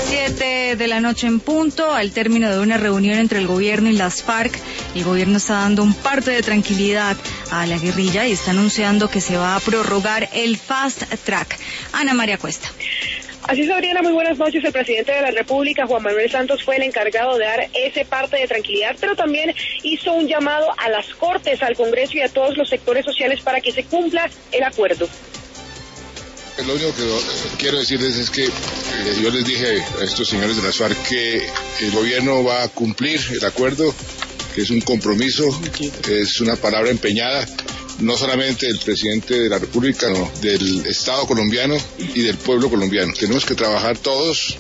7 de la noche en punto, al término de una reunión entre el gobierno y las FARC, el gobierno está dando un parte de tranquilidad a la guerrilla y está anunciando que se va a prorrogar el Fast Track. Ana María Cuesta. Así, Sabrina, muy buenas noches. El presidente de la República, Juan Manuel Santos, fue el encargado de dar ese parte de tranquilidad, pero también hizo un llamado a las Cortes, al Congreso y a todos los sectores sociales para que se cumpla el acuerdo. Lo único que quiero decirles es que yo les dije a estos señores de las FARC que el gobierno va a cumplir el acuerdo, que es un compromiso, es una palabra empeñada, no solamente del presidente de la República, sino del Estado colombiano y del pueblo colombiano. Tenemos que trabajar todos.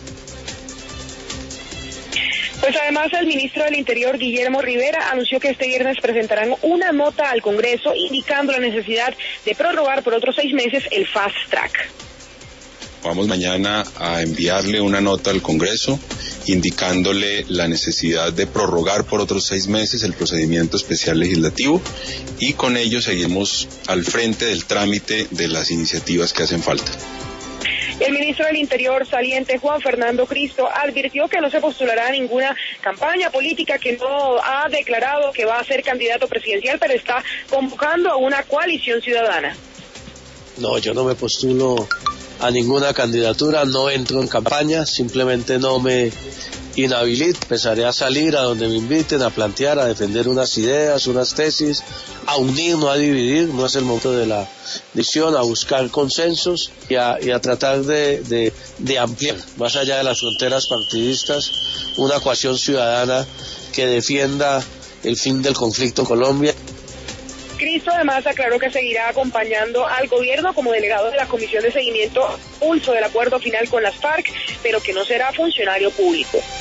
Pues además el ministro del Interior, Guillermo Rivera, anunció que este viernes presentarán una nota al Congreso indicando la necesidad de prorrogar por otros 6 meses el Fast Track. Vamos mañana a enviarle una nota al Congreso indicándole la necesidad de prorrogar por otros 6 meses el procedimiento especial legislativo y con ello seguimos al frente del trámite de las iniciativas que hacen falta. El ministro del Interior saliente, Juan Fernando Cristo, advirtió que no se postulará a ninguna campaña política, que no ha declarado que va a ser candidato presidencial, pero está convocando a una coalición ciudadana. No, yo no me postulo a ninguna candidatura, no entro en campaña, simplemente no me inhabilito, empezaré a salir a donde me inviten, a plantear, a defender unas ideas, unas tesis, a unir, no a dividir, no es el momento de la división, a buscar consensos y a tratar de ampliar, más allá de las fronteras partidistas, una coalición ciudadana que defienda el fin del conflicto en Colombia. Cristo además aclaró que seguirá acompañando al gobierno como delegado de la Comisión de Seguimiento Pulso del acuerdo final con las FARC, pero que no será funcionario público.